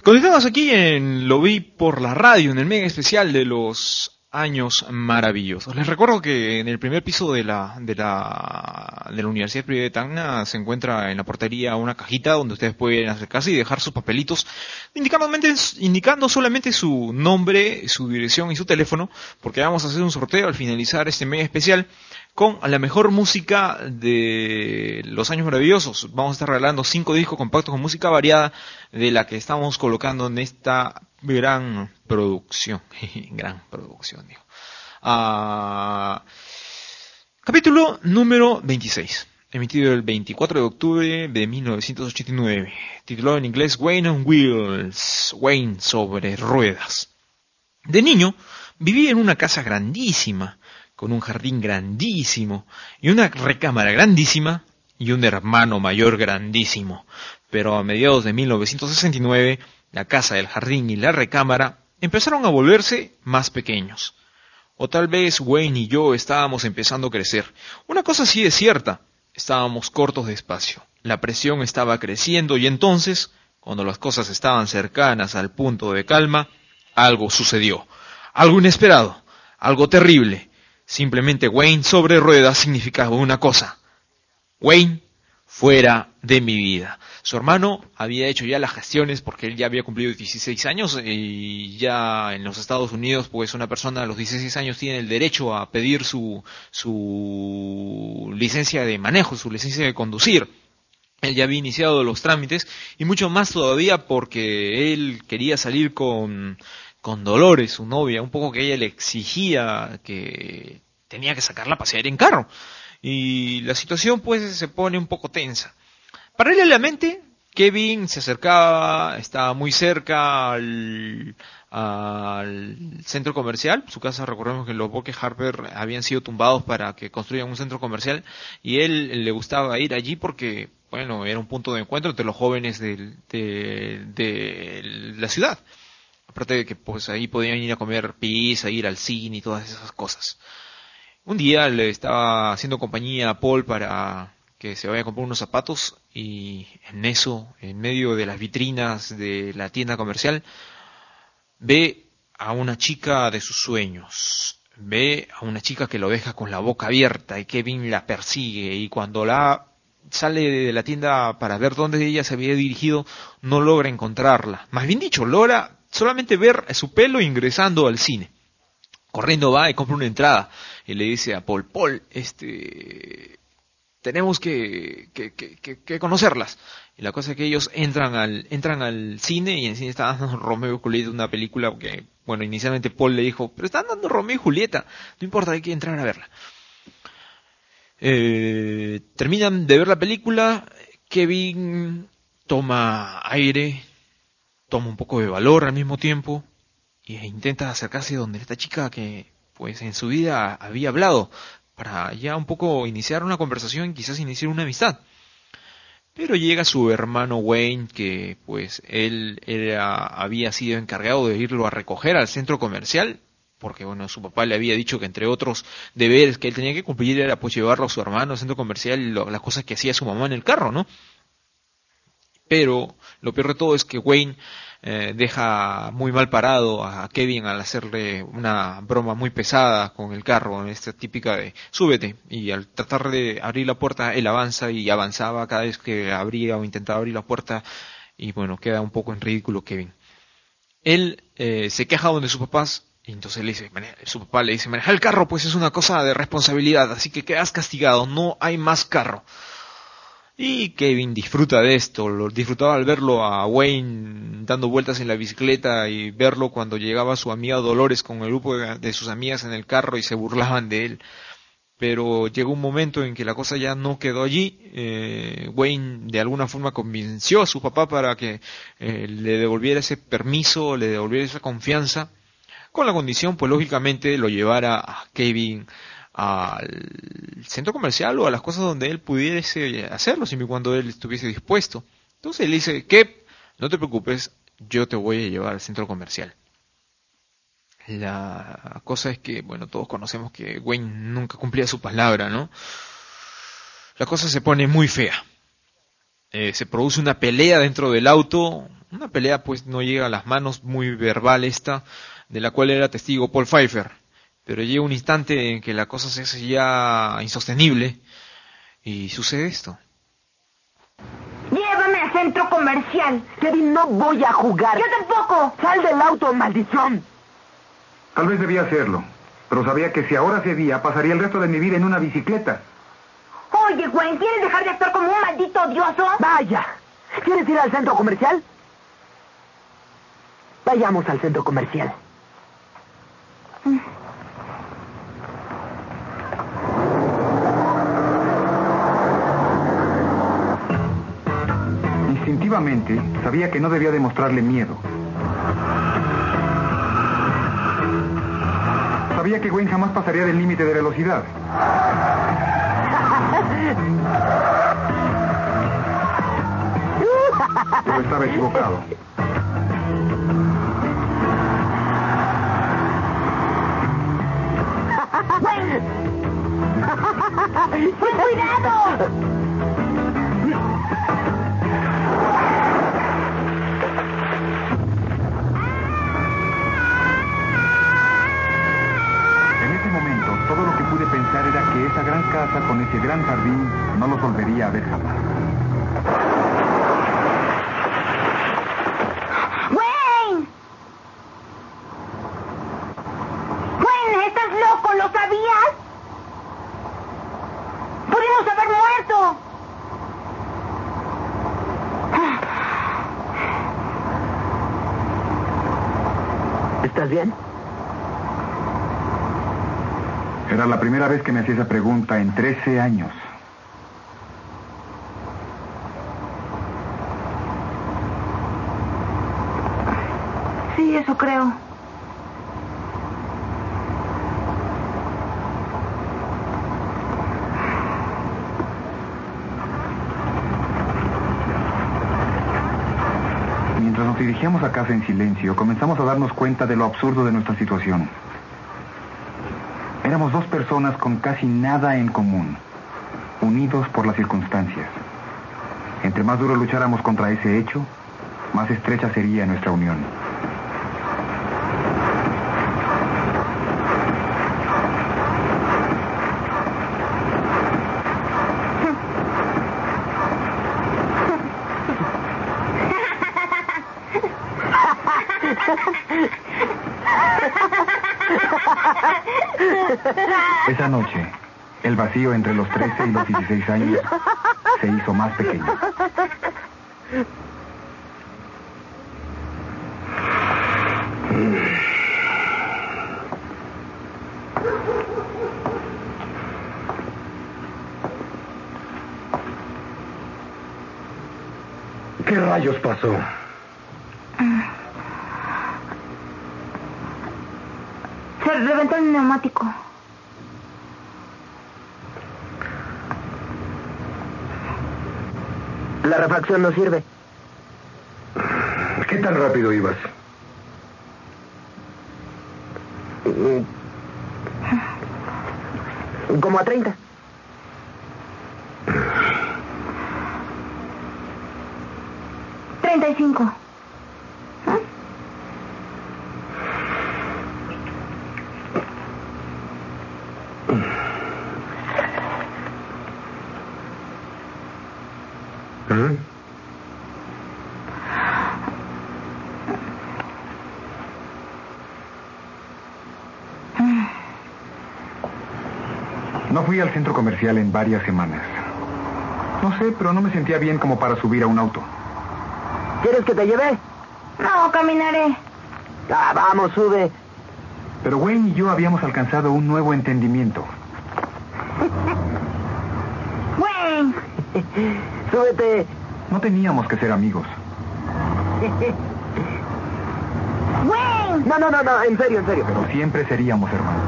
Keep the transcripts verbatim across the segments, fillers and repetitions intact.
Continuamos aquí en Lo vi por la radio, en el mega especial de los años maravillosos. Les recuerdo que en el primer piso de la, de la, de la Universidad Privada de Tacna se encuentra en la portería una cajita donde ustedes pueden acercarse y dejar sus papelitos indicando, indicando solamente su nombre, su dirección y su teléfono, porque vamos a hacer un sorteo al finalizar este mega especial con la mejor música de los años maravillosos. Vamos a estar regalando cinco discos compactos con música variada de la que estamos colocando en esta gran producción. Gran producción, digo. Ah, capítulo número veintiséis, emitido el veinticuatro de octubre de mil novecientos ochenta y nueve, titulado en inglés Wayne on Wheels, Wayne sobre ruedas. De niño, vivía en una casa grandísima, con un jardín grandísimo, y una recámara grandísima, y un hermano mayor grandísimo. Pero a mediados de mil novecientos sesenta y nueve, la casa, el jardín y la recámara empezaron a volverse más pequeños. O tal vez Wayne y yo estábamos empezando a crecer. Una cosa sí es cierta, estábamos cortos de espacio. La presión estaba creciendo y entonces, cuando las cosas estaban cercanas al punto de calma, algo sucedió. Algo inesperado, algo terrible. Simplemente Wayne sobre ruedas significaba una cosa: Wayne fuera de mi vida. Su hermano había hecho ya las gestiones porque él ya había cumplido dieciséis años y ya en los Estados Unidos pues una persona a los dieciséis años tiene el derecho a pedir su, su licencia de manejo, su licencia de conducir. Él ya había iniciado los trámites y mucho más todavía porque él quería salir con, con Dolores, su novia, un poco que ella le exigía que tenía que sacarla a pasear en carro. Y la situación pues se pone un poco tensa. Paralelamente, Kevin se acercaba, estaba muy cerca al, al centro comercial. Su casa, recordemos que los Bosques Harper habían sido tumbados para que construyan un centro comercial y él le gustaba ir allí porque, bueno, era un punto de encuentro entre los jóvenes de, de, de la ciudad. Aparte de que pues ahí podían ir a comer pizza, ir al cine y todas esas cosas. Un día le estaba haciendo compañía a Paul para que se vaya a comprar unos zapatos y en eso, en medio de las vitrinas de la tienda comercial, ve a una chica de sus sueños. Ve a una chica que lo deja con la boca abierta y Kevin la persigue y cuando la sale de la tienda para ver dónde ella se había dirigido, no logra encontrarla. Más bien dicho, logra solamente ver su pelo ingresando al cine. Corriendo va y compra una entrada y le dice a Paul, Paul, este, tenemos que, que, que, que, que conocerlas. Y la cosa es que ellos entran al, entran al cine y en el cine están dando Romeo y Julieta, una película que, bueno, inicialmente Paul le dijo, pero están dando Romeo y Julieta, no importa, hay que entrar a verla. Eh, terminan de ver la película, Kevin toma aire, toma un poco de valor al mismo tiempo, y intenta acercarse donde esta chica que pues en su vida había hablado para ya un poco iniciar una conversación, quizás iniciar una amistad. Pero llega su hermano Wayne, que pues él era, había sido encargado de irlo a recoger al centro comercial, porque bueno, su papá le había dicho que entre otros deberes que él tenía que cumplir era pues llevarlo a su hermano al centro comercial y lo, las cosas que hacía su mamá en el carro, ¿no? Pero lo peor de todo es que Wayne eh, deja muy mal parado a Kevin al hacerle una broma muy pesada con el carro, esta típica de súbete, y al tratar de abrir la puerta él avanza y avanzaba cada vez que abría o intentaba abrir la puerta y bueno, queda un poco en ridículo Kevin. Él eh, se queja donde sus papás y entonces le dice, su papá le dice, manejar el carro pues es una cosa de responsabilidad, así que quedas castigado, no hay más carro. Y Kevin disfruta de esto, lo disfrutaba al verlo a Wayne dando vueltas en la bicicleta y verlo cuando llegaba su amiga Dolores con el grupo de, de sus amigas en el carro y se burlaban de él. Pero llegó un momento en que la cosa ya no quedó allí. Eh, Wayne de alguna forma convenció a su papá para que eh, le devolviera ese permiso, le devolviera esa confianza, con la condición, pues lógicamente, lo llevara a Kevin al centro comercial o a las cosas donde él pudiese hacerlo, siempre y cuando él estuviese dispuesto. Entonces él dice, Kev, no te preocupes, yo te voy a llevar al centro comercial. La cosa es que, bueno, todos conocemos que Wayne nunca cumplía su palabra, ¿no? La cosa se pone muy fea. Eh, se produce una pelea dentro del auto, Una pelea pues no llega a las manos, muy verbal esta, de la cual era testigo Paul Pfeiffer. Pero llega un instante en que la cosa se hace ya insostenible y sucede esto. Llévame al centro comercial. Kevin, no voy a jugar. Yo tampoco. Sal del auto, maldición. Tal vez debía hacerlo, pero sabía que si ahora cedía, pasaría el resto de mi vida en una bicicleta. Oye, Wayne, ¿quieres dejar de actuar como un maldito odioso? Vaya. ¿Quieres ir al centro comercial? Vayamos al centro comercial. Mm. Instintivamente, sabía que no debía demostrarle miedo. Sabía que Wayne jamás pasaría del límite de velocidad. Pero estaba equivocado. ¡Wayne! ¡Con cuidado! Todo lo que pude pensar era que esa gran casa con ese gran jardín no los volvería a ver jamás. ¡Wayne! ¡Wayne, estás loco! ¿Lo sabías? ¡Pudimos haber muerto! ¿Estás bien? Era la primera vez que me hacía esa pregunta en trece años. Sí, eso creo. Mientras nos dirigíamos a casa en silencio, comenzamos a darnos cuenta de lo absurdo de nuestra situación. Éramos dos personas con casi nada en común, unidos por las circunstancias. Entre más duro lucháramos contra ese hecho, más estrecha sería nuestra unión. Esa noche, el vacío entre los trece y los dieciséis años se hizo más pequeño. ¿Qué rayos pasó? Se reventó el neumático. La refacción no sirve. ¿Qué tan rápido ibas? Como a treinta. Treinta y cinco. ¿Eh? No fui al centro comercial en varias semanas. No sé, pero no me sentía bien como para subir a un auto. ¿Quieres que te lleve? No, caminaré. Ah, vamos, sube. Pero Wayne y yo habíamos alcanzado un nuevo entendimiento. Wayne. Súbete. No teníamos que ser amigos. Wayne. No, no, no, no, en serio, en serio. Pero siempre seríamos hermanos.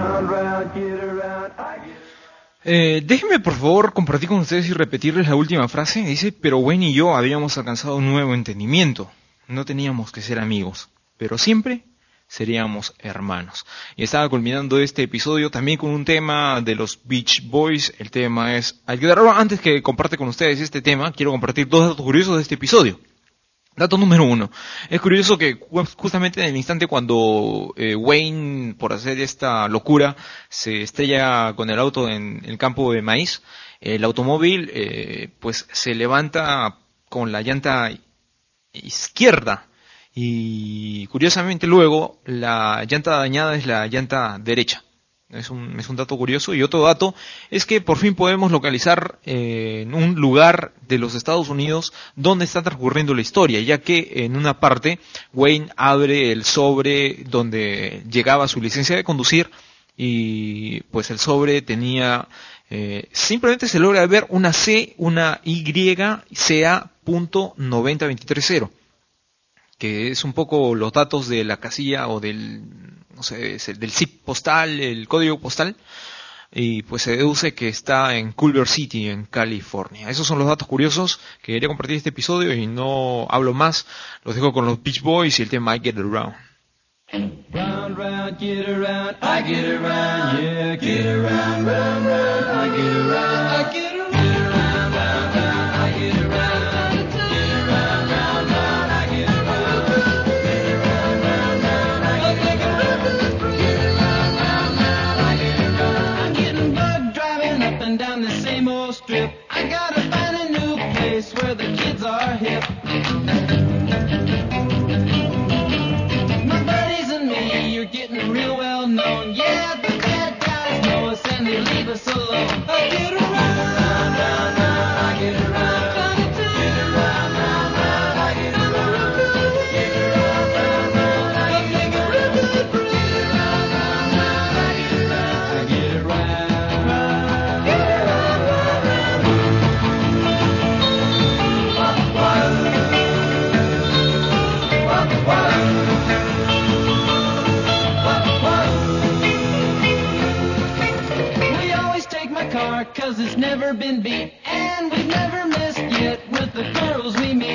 Eh, déjenme por favor compartir con ustedes y repetirles la última frase. Dice, pero Wayne y yo habíamos alcanzado un nuevo entendimiento. No teníamos que ser amigos, pero siempre seríamos hermanos. Y estaba culminando este episodio también con un tema de los Beach Boys. El tema es... Antes que comparte con ustedes este tema, quiero compartir dos datos curiosos de este episodio. Dato número uno. Es curioso que justamente en el instante cuando eh, Wayne, por hacer esta locura, se estrella con el auto en el campo de maíz, el automóvil eh, pues se levanta con la llanta izquierda y curiosamente luego la llanta dañada es la llanta derecha. Es un, es un dato curioso. Y otro dato es que por fin podemos localizar eh, en un lugar de los Estados Unidos donde está transcurriendo la historia, ya que en una parte Wayne abre el sobre donde llegaba su licencia de conducir y pues el sobre tenía, eh, simplemente se logra ver una C, una Y, C A punto noventa veintitrés cero, que es un poco los datos de la casilla o del, no sé, del zip postal, el código postal, y pues se deduce que está en Culver City, en California. Esos son los datos curiosos que quería compartir este episodio y no hablo más, los dejo con los Beach Boys y el tema I Get Around. Round, round, get around, I get around, yeah, get around, round, round, I get around, I get around, get around, round, round, I get around, get around, round, round, I get around, get around, round, round, I get around, get around, round, round, I get around. I'm getting bugged driving up and down the same old strip. I gotta find a new place where the kids are hip. You're getting real well known. Yeah, the bad guys know us and they leave us alone. I get around, round, round, round, I get around. Get around, round, round, I get around. Get around, round, round, I get around. Get around, round, round, I get around. I get around. Get around, round, round. Wop, wop. Wop, wop. Car, cause it's never been beat, and we've never missed yet with the girls we meet.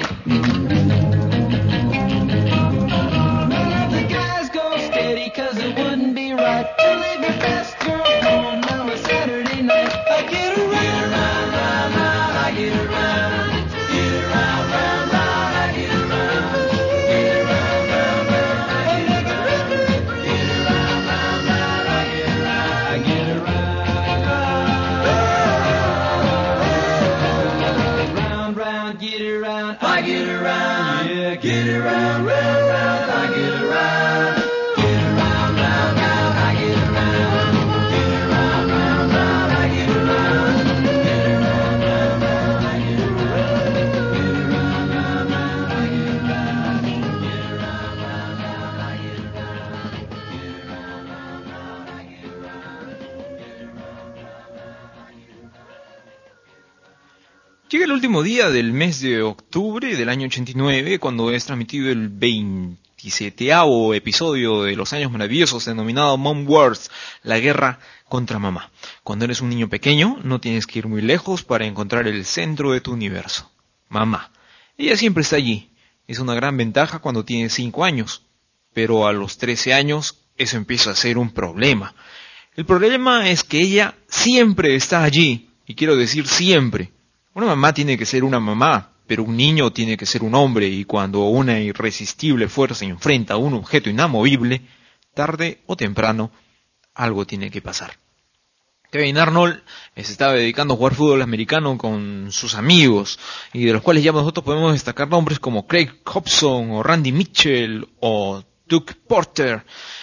None of the guys go steady, cause it wouldn't be right to leave your best girl home on a Saturday night. I get around, round, round, round, I get around. Get around, round, round, I get around. Get around, round, round, I get around. Get around, round, round, I get around. I get around. Get around, I get around, yeah, get around, round, round, I get around. Get around, round, round, I get around. Get around, round, round, I get around. Get around, round, round, I get around. Get around, round, round, I get around. Get around, round, round, I get around. Get around, round, round, I get around. Get around, round, round, I get around. Llega el último día del mes de octubre del año ochenta y nueve, cuando es transmitido el veintisieteavo episodio de Los Años Maravillosos, denominado Mom Wars, la guerra contra mamá. Cuando eres un niño pequeño, no tienes que ir muy lejos para encontrar el centro de tu universo. Mamá. Ella siempre está allí. Es una gran ventaja cuando tienes cinco años. Pero a los trece años, eso empieza a ser un problema. El problema es que ella siempre está allí. Y quiero decir siempre. Una mamá tiene que ser una mamá, pero un niño tiene que ser un hombre, y cuando una irresistible fuerza enfrenta a un objeto inamovible, tarde o temprano, algo tiene que pasar. Kevin Arnold se estaba dedicando a jugar fútbol americano con sus amigos, y de los cuales ya nosotros podemos destacar nombres como Craig Hobson, o Randy Mitchell, o Doug Porter.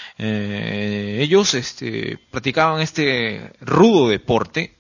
Eh, ellos este, practicaban este rudo deporte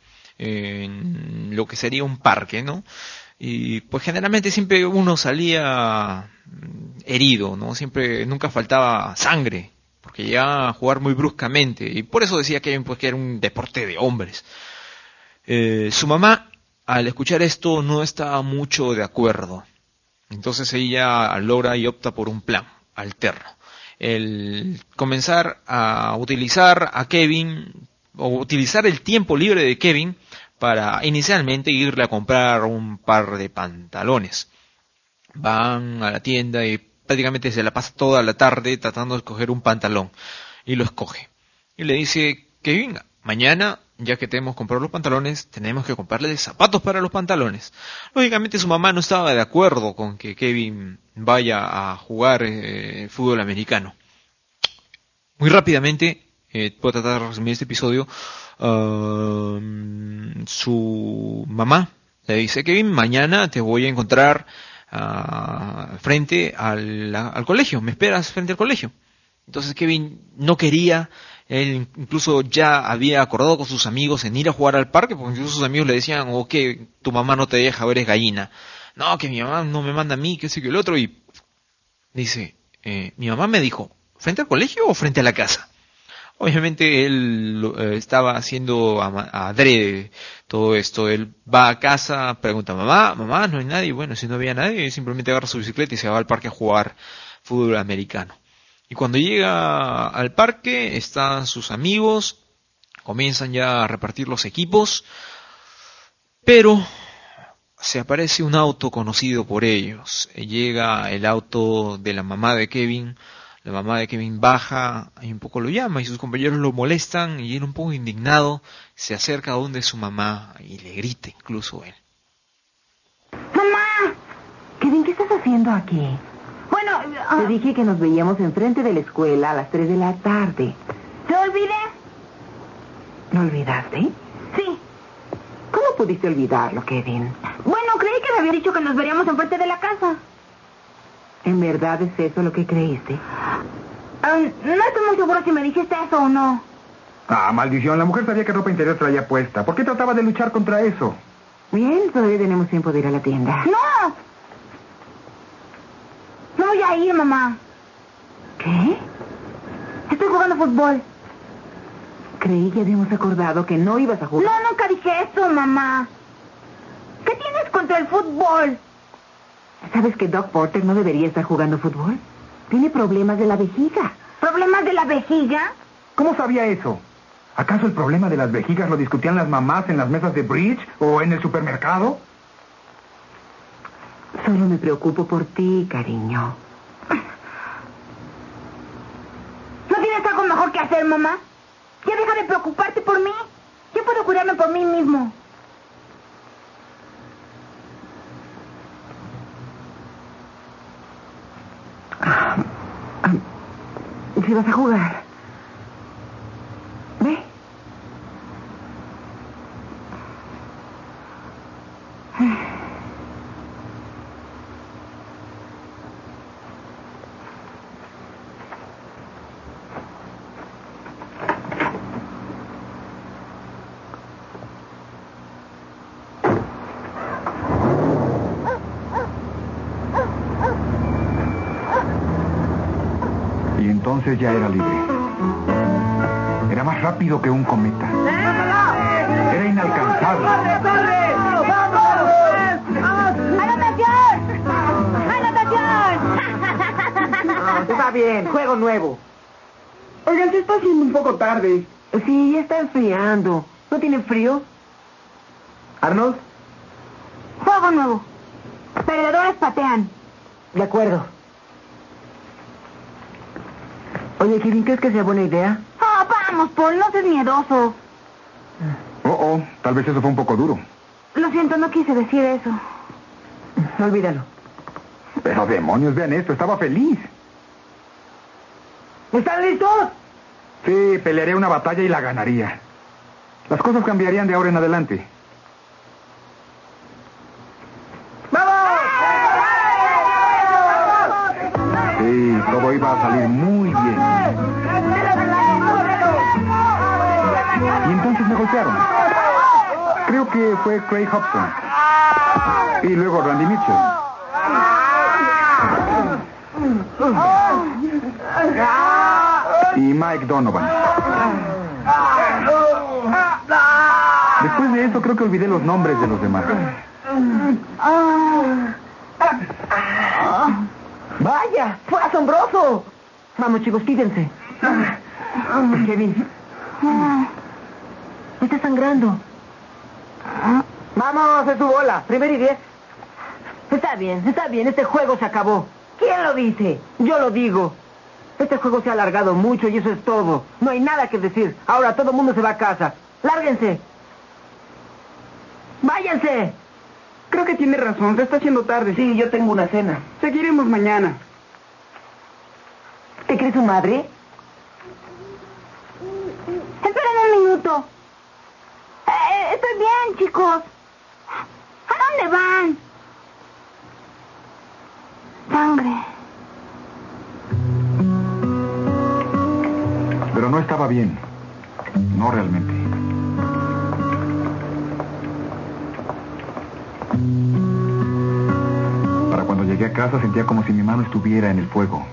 en lo que sería un parque, ¿no? Y pues generalmente siempre uno salía herido, ¿no? Siempre, nunca faltaba sangre, porque llegaba a jugar muy bruscamente, y por eso decía que, pues, que era un deporte de hombres. Eh, su mamá, al escuchar esto, no estaba mucho de acuerdo. Entonces ella logra y opta por un plan alterno. El comenzar a utilizar a Kevin, o utilizar el tiempo libre de Kevin para inicialmente irle a comprar un par de pantalones. Van a la tienda y prácticamente se la pasa toda la tarde tratando de escoger un pantalón, y lo escoge. Y le dice: Kevin, mañana ya que tenemos que comprar los pantalones, tenemos que comprarle zapatos para los pantalones. Lógicamente su mamá no estaba de acuerdo con que Kevin vaya a jugar eh, fútbol americano. Muy rápidamente, eh, puedo tratar de resumir este episodio, uh, su mamá le dice: Kevin, mañana te voy a encontrar uh, frente al, al colegio, me esperas frente al colegio. Entonces Kevin no quería, él incluso ya había acordado con sus amigos en ir a jugar al parque, porque incluso sus amigos le decían: oh, que tu mamá no te deja, eres gallina. No, que mi mamá no me manda a mí, que sí que el otro. Y dice, eh, mi mamá me dijo, ¿frente al colegio o frente a la casa? Obviamente él eh, estaba haciendo a, adrede todo esto. Él va a casa, pregunta: mamá, mamá, no hay nadie. Bueno, si no había nadie, simplemente agarra su bicicleta y se va al parque a jugar fútbol americano. Y cuando llega al parque, están sus amigos, comienzan ya a repartir los equipos, pero se aparece un auto conocido por ellos. Llega el auto de la mamá de Kevin, la mamá de Kevin baja y un poco lo llama y sus compañeros lo molestan y él, un poco indignado, se acerca a donde su mamá y le grita incluso él. ¡Mamá! Kevin, ¿qué estás haciendo aquí? Bueno, uh, Te dije que nos veíamos enfrente de la escuela a las tres de la tarde. ¿te olvidé? ¿Lo olvidaste? Sí. ¿Cómo pudiste olvidarlo, Kevin? Bueno, creí que me había dicho que nos veríamos enfrente de la casa. ¿En verdad es eso lo que creíste? Um, no estoy muy seguro si me dijiste eso o no. Ah, maldición, la mujer sabía qué ropa interior traía puesta. ¿Por qué trataba de luchar contra eso? Bien, todavía tenemos tiempo de ir a la tienda. ¡No! No voy a ir, mamá. ¿Qué? Estoy jugando fútbol. Creí que habíamos acordado que no ibas a jugar. No, nunca dije eso, mamá. ¿Qué tienes contra el fútbol? ¿Sabes que Doc Porter no debería estar jugando fútbol? Tiene problemas de la vejiga. ¿Problemas de la vejiga? ¿Cómo sabía eso? ¿Acaso el problema de las vejigas lo discutían las mamás en las mesas de bridge o en el supermercado? Solo me preocupo por ti, cariño. ¿No tienes algo mejor que hacer, mamá? Ya deja de preocuparte por mí. Yo puedo cuidarme por mí mismo. Ah, ah, ¿si vas a jugar? Ve. Y entonces ya era libre. Era más rápido que un cometa. Era inalcanzable. ¡Anotación! ¡Anotación! Está bien, juego nuevo. Oigan, se está haciendo un poco tarde. Sí, ya está enfriando. ¿No tiene frío? ¿Arnold? Juego nuevo. Perdedores patean. De acuerdo. Oye, Kevin, ¿crees que sea buena idea? Oh, vamos, Paul, no seas miedoso. Oh, oh, tal vez eso fue un poco duro. Lo siento, no quise decir eso. Olvídalo. Pero demonios, vean esto, estaba feliz. ¿Están listos? Sí, pelearé una batalla y la ganaría. Las cosas cambiarían de ahora en adelante. Sí, todo iba a salir muy bien. Y entonces me golpearon. Creo que fue Craig Hobson. Y luego Randy Mitchell. Y Mike Donovan. Después de eso creo que olvidé los nombres de los demás. ¡Vaya! ¡Fue asombroso! Vamos, chicos, quítense. Kevin. Está sangrando. Vamos, es tu bola. Primero y diez. Está bien, está bien. Este juego se acabó. ¿Quién lo dice? Yo lo digo. Este juego se ha alargado mucho y eso es todo. No hay nada que decir. Ahora todo el mundo se va a casa. Lárguense. Váyanse. Creo que tiene razón, se está haciendo tarde. Sí, yo tengo una cena. Seguiremos mañana. ¿Te crees su madre? Esperen un minuto. Eh, estoy bien, chicos. ¿A dónde van? Sangre. Pero no estaba bien. No realmente. Para cuando llegué a casa sentía como si mi mano estuviera en el fuego.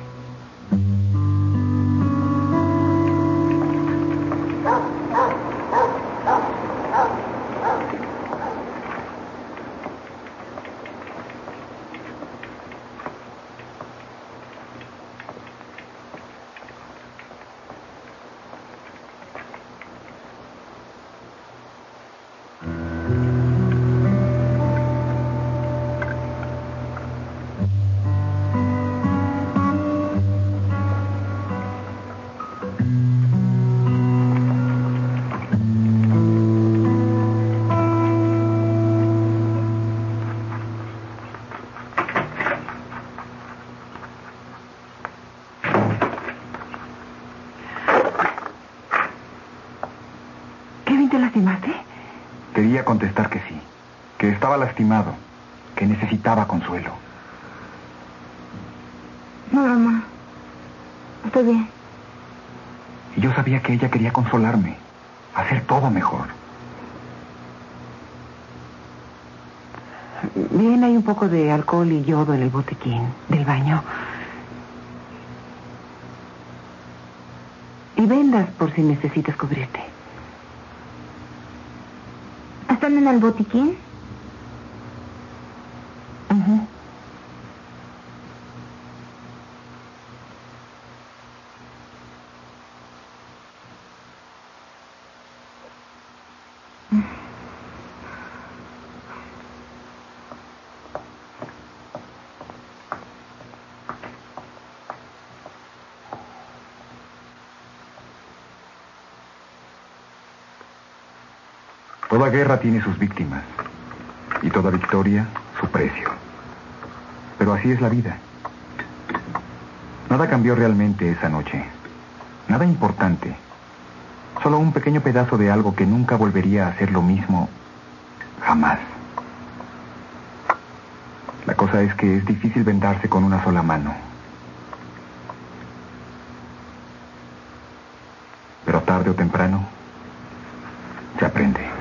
¿Te lastimaste? Quería contestar que sí, que estaba lastimado, que necesitaba consuelo. No, mamá. Estoy bien. Y yo sabía que ella quería consolarme, hacer todo mejor. Bien, hay un poco de alcohol y yodo en el botiquín del baño. Y vendas por si necesitas cubrirte. ¿Están en el botiquín? Uh-huh. Toda guerra tiene sus víctimas y toda victoria su precio. Pero así es la vida. Nada cambió realmente esa noche. Nada importante. Solo un pequeño pedazo de algo que nunca volvería a ser lo mismo. Jamás. La cosa es que es difícil vendarse con una sola mano. Pero tarde o temprano se aprende.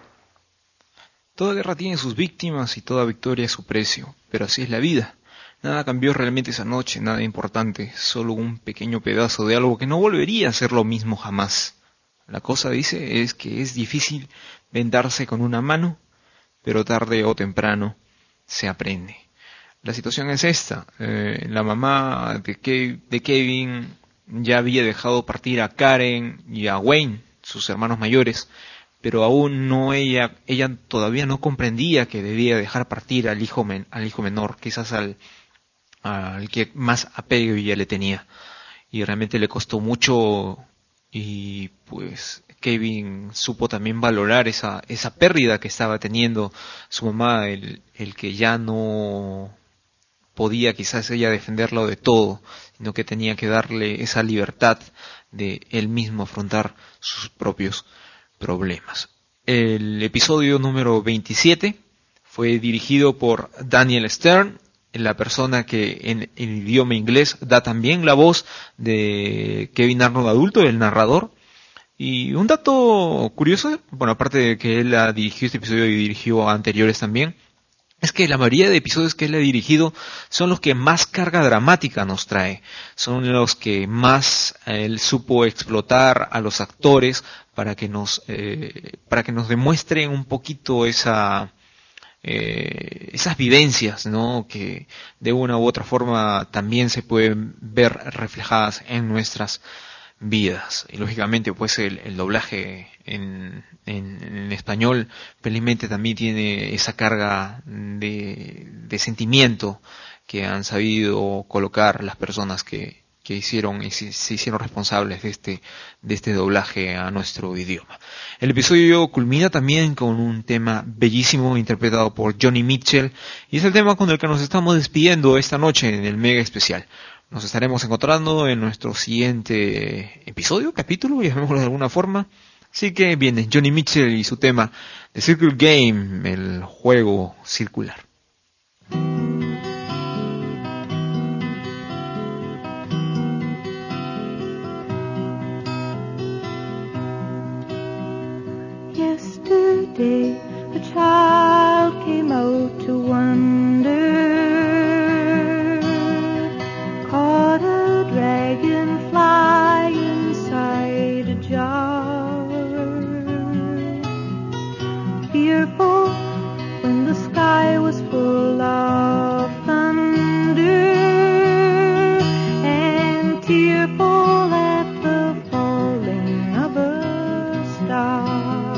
Toda guerra tiene sus víctimas y toda victoria su precio, pero así es la vida. Nada cambió realmente esa noche, nada importante, solo un pequeño pedazo de algo que no volvería a ser lo mismo jamás. La cosa, dice, es que es difícil vendarse con una mano, pero tarde o temprano se aprende. La situación es esta. Eh, la mamá de, Ke- de Kevin ya había dejado partir a Karen y a Wayne, sus hermanos mayores, pero aún no ella, ella todavía no comprendía que debía dejar partir al hijo, men, al hijo menor, quizás al, al que más apego ella le tenía. Y realmente le costó mucho, y pues Kevin supo también valorar esa, esa pérdida que estaba teniendo su mamá, el, el que ya no podía quizás ella defenderlo de todo, sino que tenía que darle esa libertad de él mismo afrontar sus propios problemas. El episodio número veintisiete fue dirigido por Daniel Stern, la persona que en el idioma inglés da también la voz de Kevin Arnold adulto, el narrador. Y un dato curioso, bueno, aparte de que él ha dirigido este episodio y dirigió anteriores también, es que la mayoría de episodios que él ha dirigido son los que más carga dramática nos trae, son los que más eh, él supo explotar a los actores para que nos eh, para que nos demuestren un poquito esa eh, esas vivencias, ¿no? Que de una u otra forma también se pueden ver reflejadas en nuestras vidas. Y lógicamente pues el, el doblaje en, en, en español felizmente también tiene esa carga de, de sentimiento que han sabido colocar las personas que, que hicieron y se, se hicieron responsables de este, de este doblaje a nuestro idioma. El episodio culmina también con un tema bellísimo interpretado por Johnny Mitchell y es el tema con el que nos estamos despidiendo esta noche en el mega especial. Nos estaremos encontrando en nuestro siguiente episodio, capítulo, llamémoslo de alguna forma. Así que viene Johnny Mitchell y su tema The Circle Game, el juego circular. Yesterday a child came out to wander, caught a dragonfly inside a jar. Fearful when the sky was full of thunder, and tearful at the falling of a star.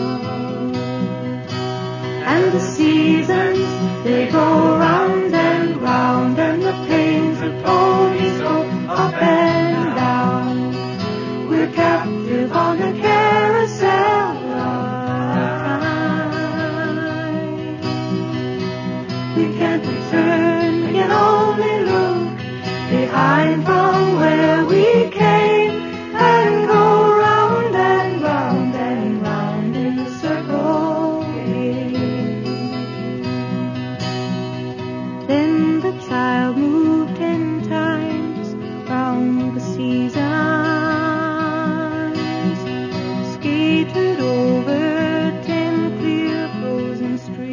And the seasons, they go round and round, and the pains of ponies go up and down. We're captive on the carousel of time. We can't return, we can only look behind from where we came, and go round and round and round in the circle game. Then the child moved ten times round the seasons, skated over ten clear frozen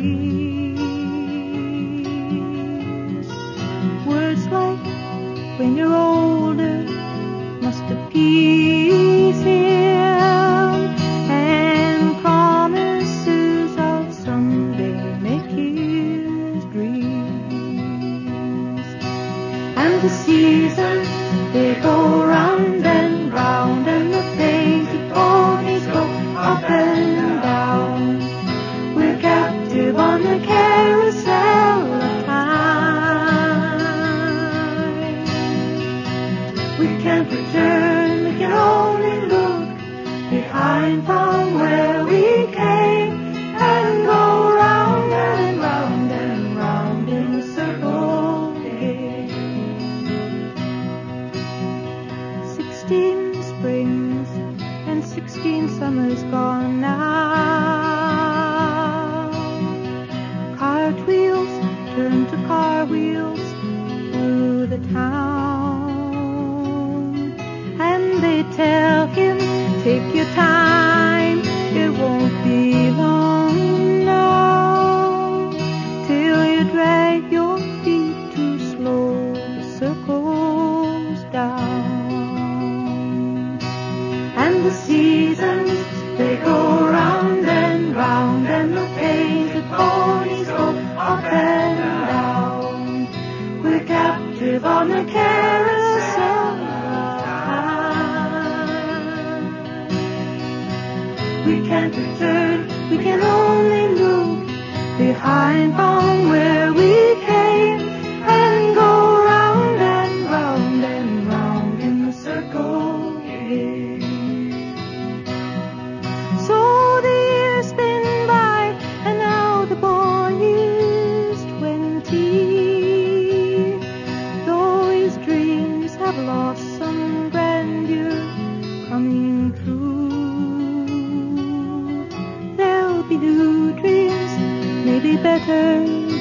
streams. Words like, when you're older, must appease him, and promises of someday make his dreams. And the seasons, they go round and round, and the painted ponies go up and down. We're captive on the carousel of time. We can't return, we can only look behind from where we came, and go round and round and round in the circle game. Sixteen springs and sixteen summers gone now. Cartwheels turn to car wheels through the town, and they tell him, take your time, it won't be long now, till you drag your feet too slow, the circle's down. And the seasons, they go round and round, and the painted ponies go up and down. We're captive on the carousel of time. We can't return, we can only look behind from where we came, and go round and round and round in the circle game. So the years spin by, and now the boy is twenty. Though his dreams have lost some grandeur coming true, there'll be new dreams, maybe better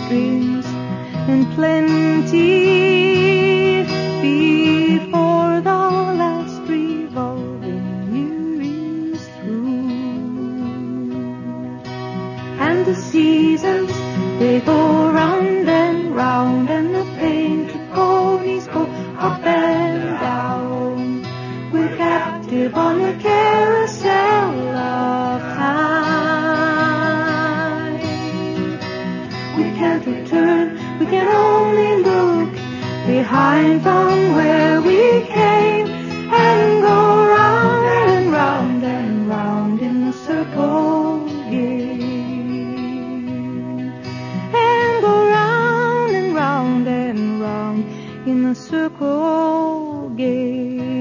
forget.